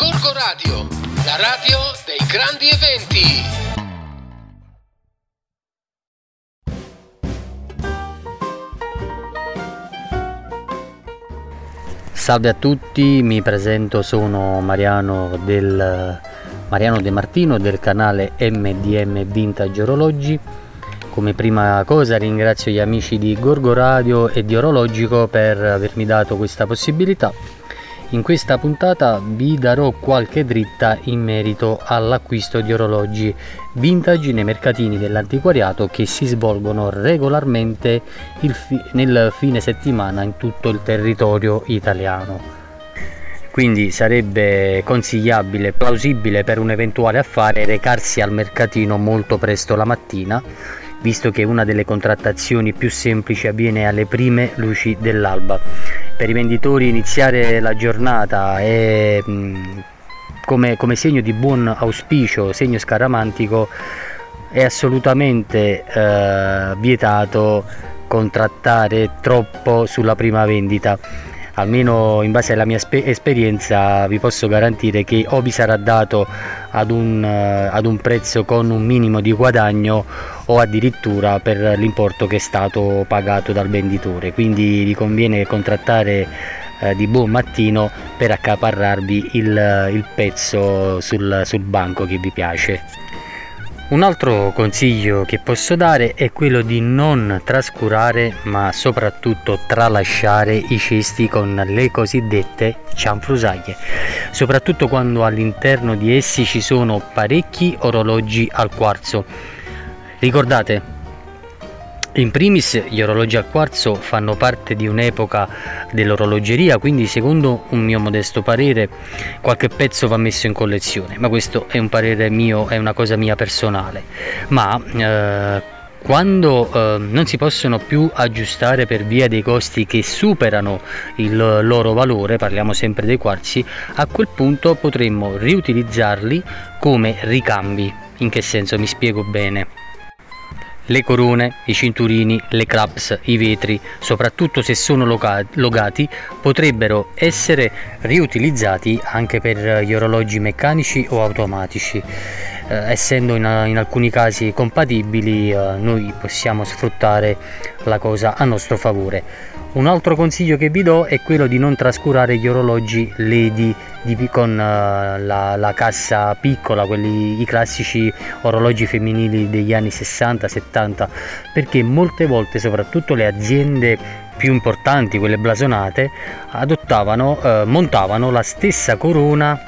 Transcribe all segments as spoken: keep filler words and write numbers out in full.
Gorgo Radio, la radio dei grandi eventi. Salve a tutti, mi presento, sono Mariano del Mariano De Martino del canale M D M Vintage Orologi. Come prima cosa ringrazio gli amici di Gorgo Radio e di Orologico per avermi dato questa possibilità. In questa puntata vi darò qualche dritta in merito all'acquisto di orologi vintage nei mercatini dell'antiquariato che si svolgono regolarmente il fi- nel fine settimana in tutto il territorio italiano. Quindi sarebbe consigliabile, plausibile per un eventuale affare recarsi al mercatino molto presto la mattina, visto che una delle contrattazioni più semplici avviene alle prime luci dell'alba. Per i venditori iniziare la giornata è mh, come, come segno di buon auspicio, segno scaramantico, è assolutamente eh, vietato contrattare troppo sulla prima vendita. Almeno in base alla mia spe- esperienza vi posso garantire che o vi sarà dato ad un, uh, ad un prezzo con un minimo di guadagno o addirittura per l'importo che è stato pagato dal venditore, quindi vi conviene contrattare uh, di buon mattino per accaparrarvi il, il pezzo sul, sul banco che vi piace. Un altro consiglio che posso dare è quello di non trascurare, ma soprattutto tralasciare i cesti con le cosiddette cianfrusaglie, soprattutto quando all'interno di essi ci sono parecchi orologi al quarzo. Ricordate, in primis gli orologi al quarzo fanno parte di un'epoca dell'orologeria, quindi secondo un mio modesto parere qualche pezzo va messo in collezione, ma questo è un parere mio, è una cosa mia personale. Ma eh, quando eh, non si possono più aggiustare per via dei costi che superano il loro valore, parliamo sempre dei quarzi, a quel punto potremmo riutilizzarli come ricambi. In che senso? Mi spiego bene. Le corone, i cinturini, le claps, i vetri, soprattutto se sono logati, potrebbero essere riutilizzati anche per gli orologi meccanici o automatici. Eh, essendo in, in alcuni casi compatibili, eh, noi possiamo sfruttare la cosa a nostro favore. Un altro consiglio che vi do è quello di non trascurare gli orologi Lady di, con uh, la, la cassa piccola, quelli i classici orologi femminili degli anni sessanta settanta, perché molte volte, soprattutto le aziende più importanti, quelle blasonate, adottavano, uh, montavano la stessa corona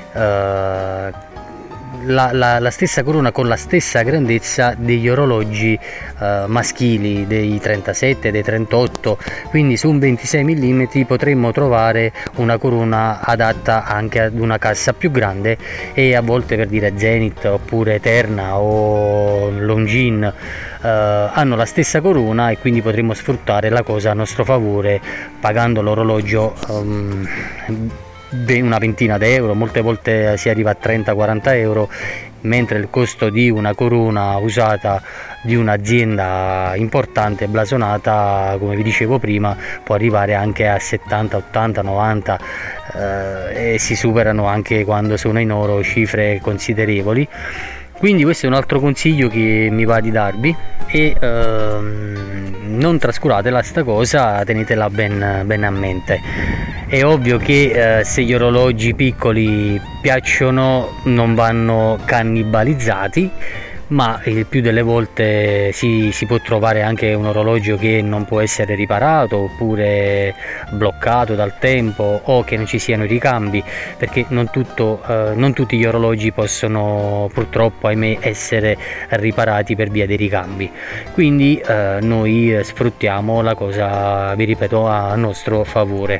uh, La, la, la stessa corona con la stessa grandezza degli orologi uh, maschili, dei trentasette, dei trentotto, quindi su un ventisei millimetri potremmo trovare una corona adatta anche ad una cassa più grande, e a volte, per dire Zenith oppure Eterna o Longines uh, hanno la stessa corona, e quindi potremmo sfruttare la cosa a nostro favore pagando l'orologio um, una ventina d'euro, molte volte si arriva a trenta quaranta euro, mentre il costo di una corona usata di un'azienda importante blasonata, come vi dicevo prima, può arrivare anche a settanta, ottanta, novanta eh, e si superano anche, quando sono in oro, cifre considerevoli. Quindi questo è un altro consiglio che mi va di darvi, e ehm, non trascuratela sta cosa, tenetela ben, ben a mente. È ovvio che eh, se gli orologi piccoli piacciono non vanno cannibalizzati, ma il più delle volte si, si può trovare anche un orologio che non può essere riparato, oppure bloccato dal tempo, o che non ci siano i ricambi, perché non, tutto, eh, non tutti gli orologi possono purtroppo, ahimè, essere riparati per via dei ricambi. Quindi eh, noi sfruttiamo la cosa, vi ripeto, a nostro favore.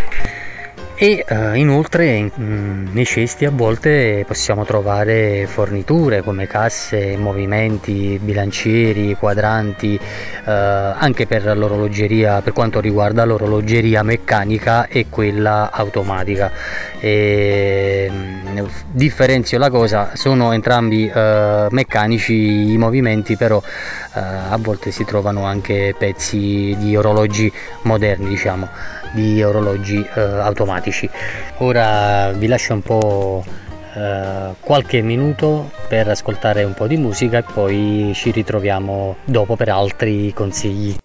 E uh, inoltre mh, nei cesti a volte possiamo trovare forniture come casse, movimenti, bilancieri, quadranti, uh, anche per l'orologeria, per quanto riguarda l'orologeria meccanica e quella automatica. E, mh, differenzio la cosa, sono entrambi uh, meccanici i movimenti, però uh, a volte si trovano anche pezzi di orologi moderni, diciamo. di orologi eh, automatici. Ora vi lascio un po' eh, qualche minuto per ascoltare un po' di musica e poi ci ritroviamo dopo per altri consigli.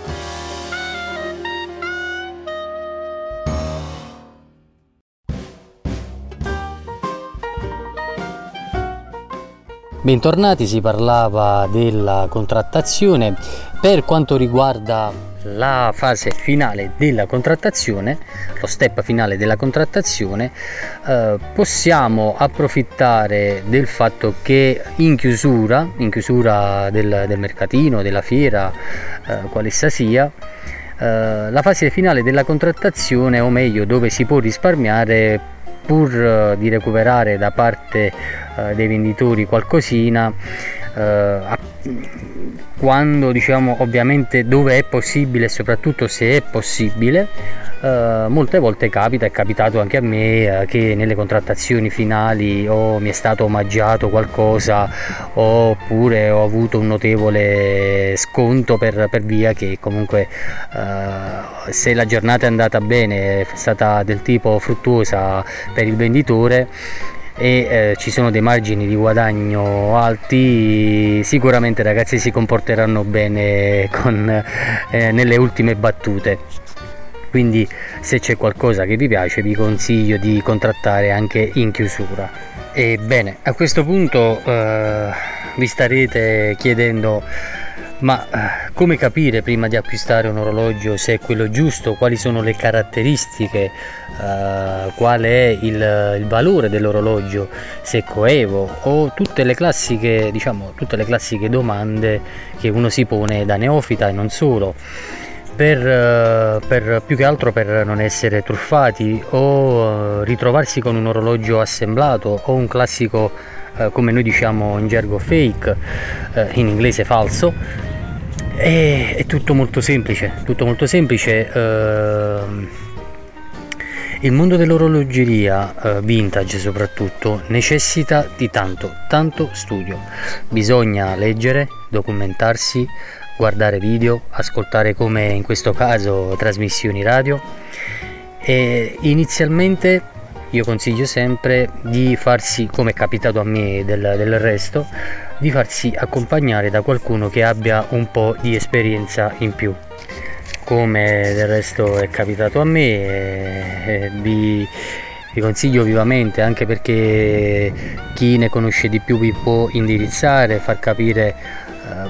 Bentornati, si parlava della contrattazione. Per quanto riguarda la fase finale della contrattazione, lo step finale della contrattazione, eh, possiamo approfittare del fatto che in chiusura, in chiusura del, del mercatino, della fiera, eh, qualessa sia, eh, la fase finale della contrattazione, o meglio dove si può risparmiare pur uh, di recuperare da parte uh, dei venditori qualcosina, uh, a, quando diciamo ovviamente dove è possibile e soprattutto se è possibile. Uh, molte volte capita, è capitato anche a me, uh, che nelle contrattazioni finali o mi è stato omaggiato qualcosa oppure ho avuto un notevole sconto per, per via che comunque uh, se la giornata è andata bene, è stata del tipo fruttuosa per il venditore e eh, ci sono dei margini di guadagno alti, sicuramente ragazzi si comporteranno bene con, eh, nelle ultime battute. Quindi se c'è qualcosa che vi piace vi consiglio di contrattare anche in chiusura. E bene, a questo punto eh, vi starete chiedendo: ma eh, come capire prima di acquistare un orologio se è quello giusto, quali sono le caratteristiche, eh, qual è il, il valore dell'orologio, se è coevo, o tutte le classiche, diciamo, tutte le classiche domande che uno si pone da neofita e non solo. Per, per più che altro per non essere truffati o ritrovarsi con un orologio assemblato o un classico, eh, come noi diciamo in gergo fake, eh, in inglese falso. E, è tutto molto semplice, tutto molto semplice. Eh, il mondo dell'orologeria eh, vintage soprattutto necessita di tanto, tanto studio. Bisogna leggere, documentarsi, guardare video, ascoltare, come in questo caso, trasmissioni radio, e inizialmente io consiglio sempre di farsi, come è capitato a me del, del resto, di farsi accompagnare da qualcuno che abbia un po' di esperienza in più, come del resto è capitato a me. E vi, vi consiglio vivamente, anche perché chi ne conosce di più vi può indirizzare, far capire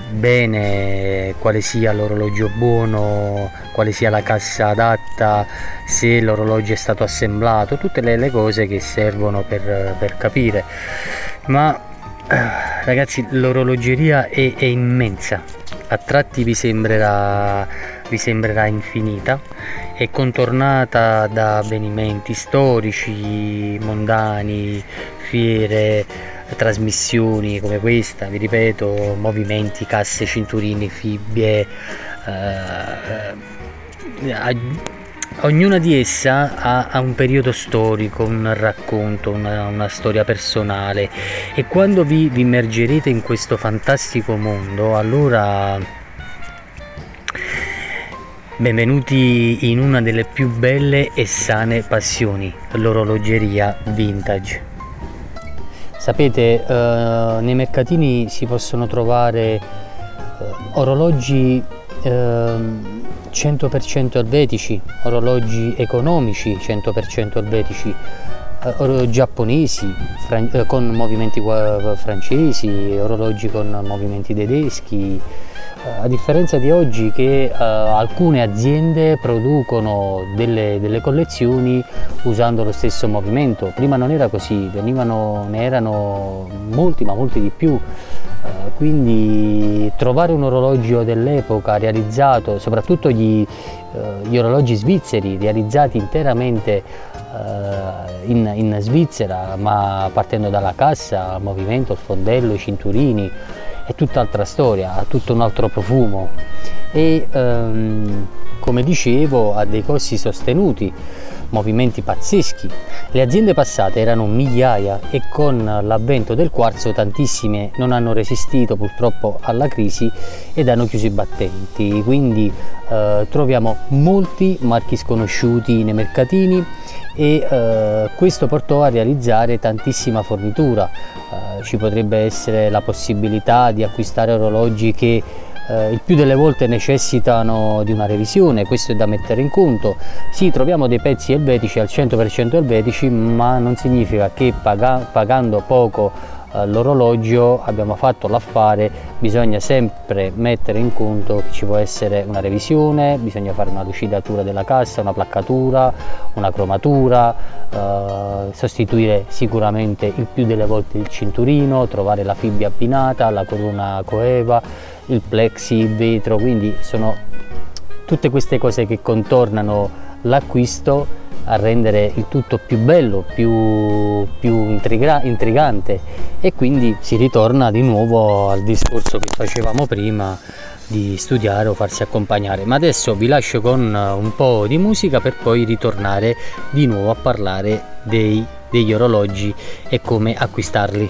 bene quale sia l'orologio buono, quale sia la cassa adatta, se l'orologio è stato assemblato, tutte le, le cose che servono per, per capire. Ma ragazzi, l'orologeria è, è immensa, a tratti vi sembrerà, vi sembrerà infinita, è contornata da avvenimenti storici, mondani, fiere, trasmissioni come questa, vi ripeto, movimenti, casse, cinturini, fibbie, eh, ognuna di essa ha, ha un periodo storico, un racconto, una, una storia personale, e quando vi, vi immergerete in questo fantastico mondo, allora benvenuti in una delle più belle e sane passioni, l'orologeria vintage. Sapete, eh, nei mercatini si possono trovare eh, orologi eh, cento per cento elvetici, orologi economici cento per cento elvetici, eh, giapponesi fran- eh, con movimenti francesi, orologi con movimenti tedeschi, eh, a differenza di oggi che eh, alcune aziende producono delle, delle collezioni usando lo stesso movimento. Prima non era così, venivano, ne erano molti, ma molti di più. Uh, quindi trovare un orologio dell'epoca realizzato, soprattutto gli, uh, gli orologi svizzeri realizzati interamente uh, in, in Svizzera, ma partendo dalla cassa, il movimento, il fondello, i cinturini, è tutt'altra storia, ha tutto un altro profumo e um, come dicevo ha dei costi sostenuti. movimenti pazzeschi. Le aziende passate erano migliaia e con l'avvento del quarzo tantissime non hanno resistito purtroppo alla crisi ed hanno chiuso i battenti, quindi eh, troviamo molti marchi sconosciuti nei mercatini e eh, questo portò a realizzare tantissima fornitura. Eh, ci potrebbe essere la possibilità di acquistare orologi che Uh, il più delle volte necessitano di una revisione, questo è da mettere in conto. Sì, troviamo dei pezzi elvetici al cento per cento elvetici, ma non significa che paga pagando poco uh, l'orologio abbiamo fatto l'affare. Bisogna sempre mettere in conto che ci può essere una revisione, bisogna fare una lucidatura della cassa, una placcatura, una cromatura, uh, sostituire sicuramente il più delle volte il cinturino, trovare la fibbia abbinata, la corona coeva, il plexi, il vetro, quindi sono tutte queste cose che contornano l'acquisto a rendere il tutto più bello, più, più intriga, intrigante, e quindi si ritorna di nuovo al discorso che facevamo prima di studiare o farsi accompagnare. Ma adesso vi lascio con un po' di musica per poi ritornare di nuovo a parlare dei, degli orologi e come acquistarli.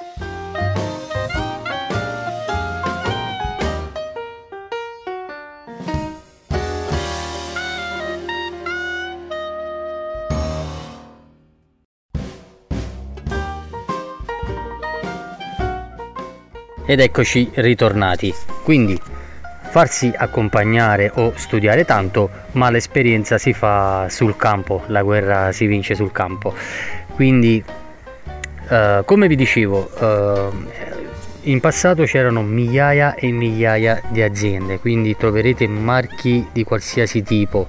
Ed eccoci ritornati. Quindi farsi accompagnare o studiare tanto, ma l'esperienza si fa sul campo, la guerra si vince sul campo. Quindi eh, come vi dicevo, eh, in passato c'erano migliaia e migliaia di aziende, quindi troverete marchi di qualsiasi tipo.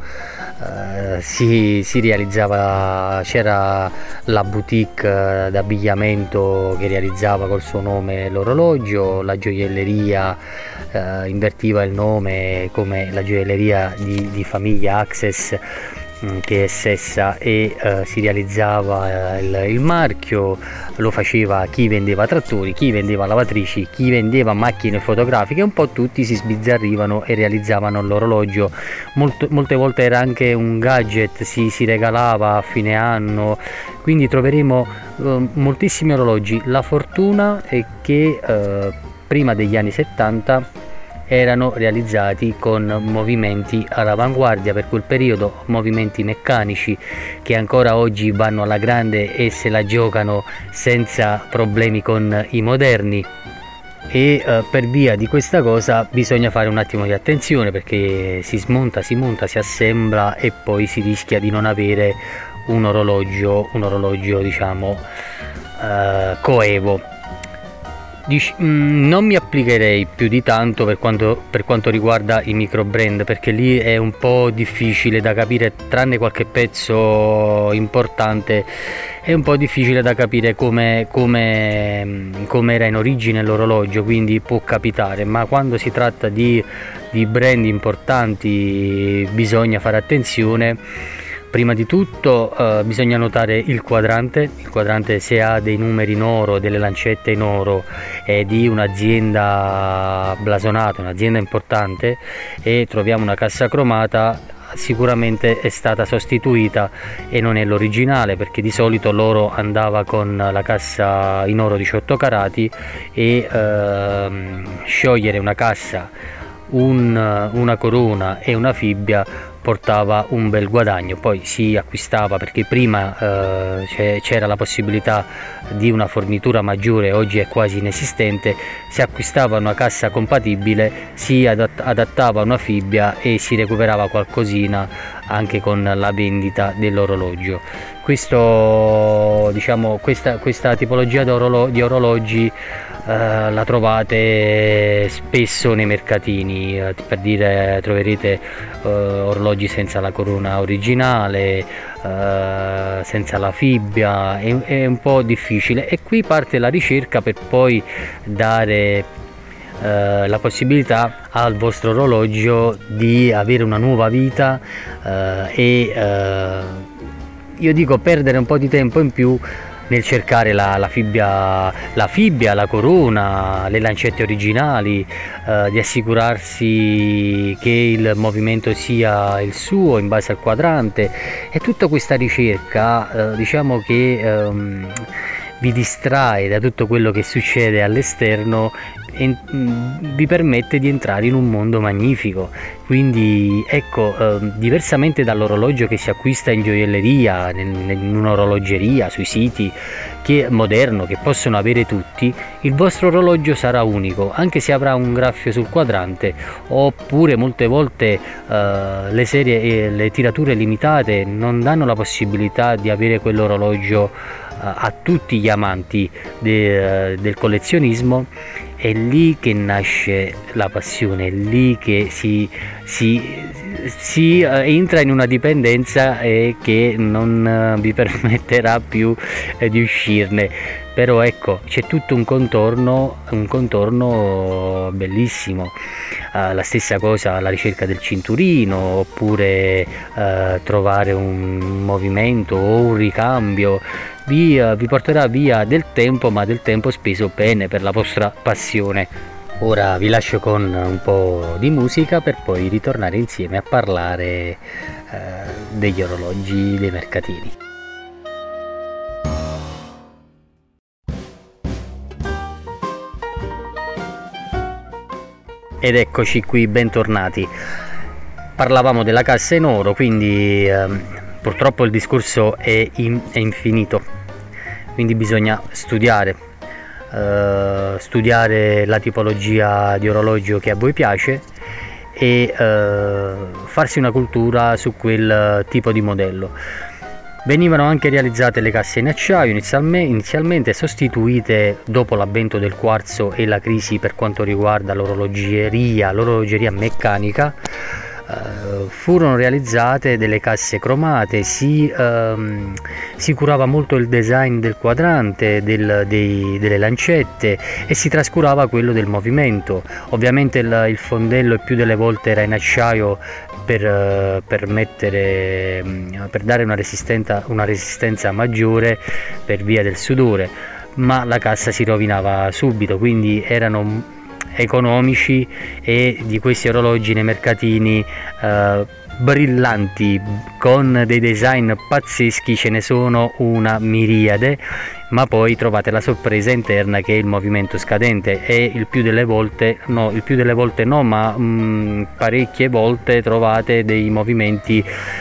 Uh, si, si realizzava, c'era la boutique uh, d'abbigliamento che realizzava col suo nome l'orologio, la gioielleria uh, invertiva il nome come la gioielleria di, di famiglia Access, mh, che è Sessa, e uh, si realizzava uh, il, il marchio. Lo faceva chi vendeva trattori, chi vendeva lavatrici, chi vendeva macchine fotografiche, un po' tutti si sbizzarrivano e realizzavano l'orologio. Molte, molte volte era anche un gadget, si, si regalava a fine anno, quindi troveremo eh, moltissimi orologi. La fortuna è che eh, prima degli anni settanta erano realizzati con movimenti all'avanguardia, per quel periodo movimenti meccanici che ancora oggi vanno alla grande e se la giocano senza problemi con i moderni. E eh, per via di questa cosa bisogna fare un attimo di attenzione, perché si smonta, si monta, si assembla e poi si rischia di non avere un orologio, un orologio diciamo eh, coevo. Dic- mh, non mi applicherei più di tanto per quanto, per quanto riguarda i micro brand, perché lì è un po' difficile da capire, tranne qualche pezzo importante è un po' difficile da capire come, come, come era in origine l'orologio, quindi può capitare, ma quando si tratta di, di brand importanti bisogna fare attenzione. Prima di tutto eh, bisogna notare il quadrante, il quadrante se ha dei numeri in oro, delle lancette in oro, è di un'azienda blasonata, un'azienda importante, e troviamo una cassa cromata, sicuramente è stata sostituita e non è l'originale, perché di solito l'oro andava con la cassa in oro diciotto carati e ehm, sciogliere una cassa, un, una corona e una fibbia portava un bel guadagno. Poi si acquistava, perché prima eh, c'era la possibilità di una fornitura maggiore, oggi è quasi inesistente, si acquistava una cassa compatibile, si adatt- adattava una fibbia e si recuperava qualcosina anche con la vendita dell'orologio. Questo, diciamo, questa, questa tipologia di, orolo- di orologi Uh, la trovate spesso nei mercatini, uh, per dire troverete uh, orologi senza la corona originale, uh, senza la fibbia, è, è un po' difficile, e qui parte la ricerca per poi dare uh, la possibilità al vostro orologio di avere una nuova vita uh, e uh, io dico perdere un po' di tempo in più nel cercare la, la, fibbia, la fibbia, la corona, le lancette originali, eh, di assicurarsi che il movimento sia il suo in base al quadrante, e tutta questa ricerca eh, diciamo che ehm, vi distrae da tutto quello che succede all'esterno e mh, vi permette di entrare in un mondo magnifico. Quindi ecco, eh, diversamente dall'orologio che si acquista in gioielleria, nel, in un'orologeria, sui siti che moderno, che possono avere tutti, il vostro orologio sarà unico, anche se avrà un graffio sul quadrante, oppure molte volte eh, le serie e le tirature limitate non danno la possibilità di avere quell'orologio a tutti gli amanti de, del collezionismo. È lì che nasce la passione, è lì che si, si, si entra in una dipendenza e che non vi permetterà più di uscirne. Però ecco, c'è tutto un contorno, un contorno bellissimo. Uh, la stessa cosa la ricerca del cinturino, oppure uh, trovare un movimento o un ricambio vi, uh, vi porterà via del tempo, ma del tempo speso bene per la vostra passione. Ora vi lascio con un po' di musica per poi ritornare insieme a parlare uh, degli orologi dei mercatini. Ed eccoci qui, bentornati. Parlavamo della cassa in oro, quindi ehm, purtroppo il discorso è, in, è infinito, quindi bisogna studiare, eh, studiare la tipologia di orologio che a voi piace e eh, farsi una cultura su quel tipo di modello. Venivano anche realizzate le casse in acciaio inizialmente, sostituite dopo l'avvento del quarzo e la crisi per quanto riguarda l'orologeria, l'orologeria meccanica. Uh, furono realizzate delle casse cromate, si, um, si curava molto il design del quadrante, del, dei, delle lancette, e si trascurava quello del movimento. Ovviamente il, il fondello il più delle volte era in acciaio per, uh, per, mettere, um, per dare una resistenza, una resistenza maggiore per via del sudore, ma la cassa si rovinava subito, quindi erano economici, e di questi orologi nei mercatini eh, brillanti con dei design pazzeschi ce ne sono una miriade, ma poi trovate la sorpresa interna che è il movimento scadente, e il più delle volte no, il più delle volte no, ma mh, parecchie volte trovate dei movimenti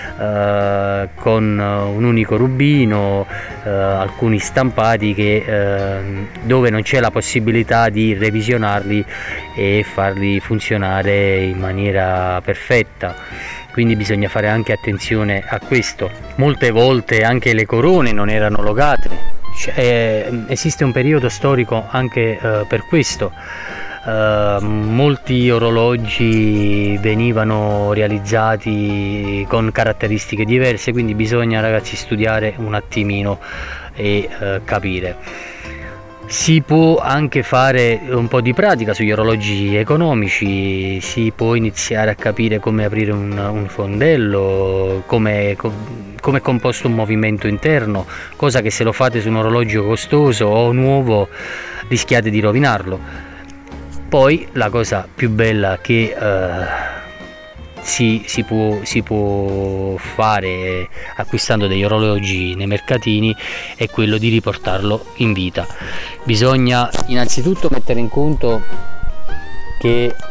eh, con un unico rubino, eh, alcuni stampati che, eh, dove non c'è la possibilità di revisionarli e farli funzionare in maniera perfetta. Quindi bisogna fare anche attenzione a questo. Molte volte anche le corone non erano logate. Cioè, esiste un periodo storico anche eh, per questo. Eh, molti orologi venivano realizzati con caratteristiche diverse, quindi bisogna, ragazzi, studiare un attimino e eh, capire. Si può anche fare un po' di pratica sugli orologi economici, si può iniziare a capire come aprire un, un fondello, come, come è composto un movimento interno, cosa che se lo fate su un orologio costoso o nuovo rischiate di rovinarlo. Poi la cosa più bella che eh, Si, si, può, si può fare acquistando degli orologi nei mercatini è quello di riportarlo in vita. Bisogna innanzitutto mettere in conto che eh,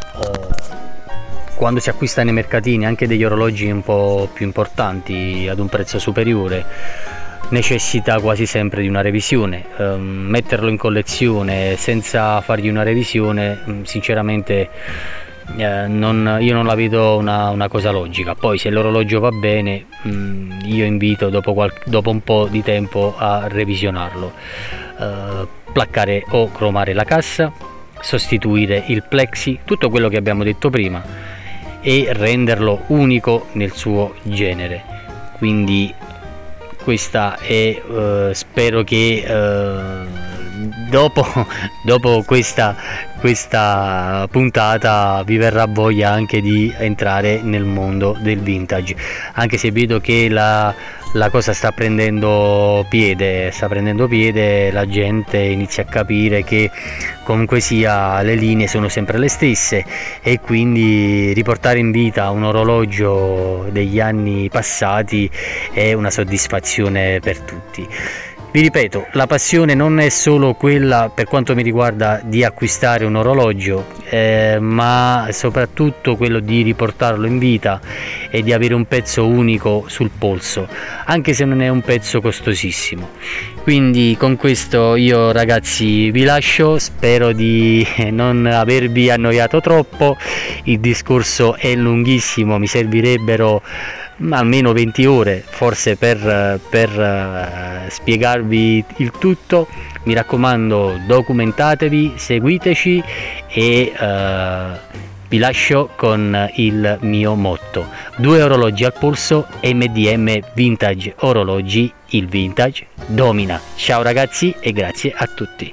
quando si acquista nei mercatini anche degli orologi un po' più importanti ad un prezzo superiore necessita quasi sempre di una revisione. Eh, metterlo in collezione senza fargli una revisione sinceramente Eh, non, io non la vedo una, una cosa logica. Poi se l'orologio va bene mh, io invito dopo, qual, dopo un po' di tempo a revisionarlo, eh, placcare o cromare la cassa, sostituire il plexi, tutto quello che abbiamo detto prima, e renderlo unico nel suo genere. Quindi questa è, eh, spero che eh, dopo, dopo questa, questa puntata vi verrà voglia anche di entrare nel mondo del vintage, anche se vedo che la, la cosa sta prendendo piede, sta prendendo piede, la gente inizia a capire che comunque sia le linee sono sempre le stesse e quindi riportare in vita un orologio degli anni passati è una soddisfazione per tutti. Vi ripeto, la passione non è solo quella, per quanto mi riguarda, di acquistare un orologio, eh, ma soprattutto quello di riportarlo in vita e di avere un pezzo unico sul polso, anche se non è un pezzo costosissimo. Quindi con questo io, ragazzi, vi lascio, spero di non avervi annoiato troppo, il discorso è lunghissimo, mi servirebbero almeno venti ore forse per, per uh, spiegarvi il tutto. Mi raccomando, documentatevi, seguiteci e uh, vi lascio con il mio motto: due orologi al polso, M D M Vintage Orologi, il vintage domina. Ciao ragazzi e grazie a tutti.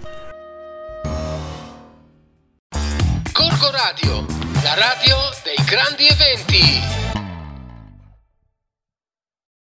Gorgo Radio, la radio dei grandi eventi.